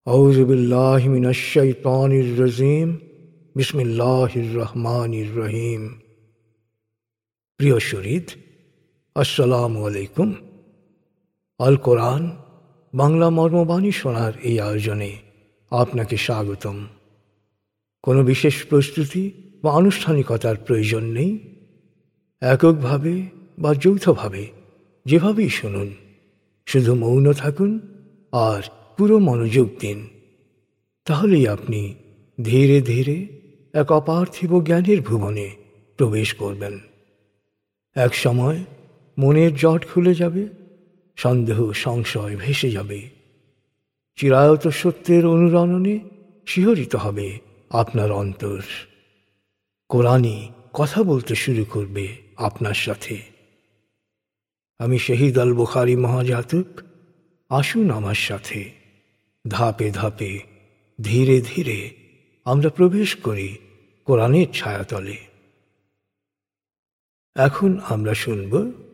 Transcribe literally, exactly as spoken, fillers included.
আউযু বিল্লাহি মিনাশ শাইতানির রাজিম। বিসমিল্লাহির রহমানির রহিম। প্রিয় শরীদ, আসসালামু আলাইকুম। আল কোরআন বাংলা মর্মবাণী শোনার এই আয়োজনে আপনাকে স্বাগতম। কোনো বিশেষ প্রস্তুতি বা আনুষ্ঠানিকতার প্রয়োজন নেই। এককভাবে বা যৌথভাবে যেভাবেই শুনুন, শুধু মৌন থাকুন আর পুরো মনোযোগ দিন। তাহলেই আপনি ধীরে ধীরে এক অপার্থিব জ্ঞানের ভুবনে প্রবেশ করবেন। এক সময় মনের জট খুলে যাবে, সন্দেহ সংশয় ভেসে যাবে। চিরায়ত সত্যের অনুরণনে শিহরিত হবে আপনার অন্তর। কোরআনই কথা বলতে শুরু করবে আপনার সাথে। আমি শহীদ আল বুখারী মহাজাতক। আসুন আমার সাথে ধাপে ধাপে ধীরে ধীরে আমরা প্রবেশ করি কোরআনের ছায়াতলে। এখন আমরা শুনব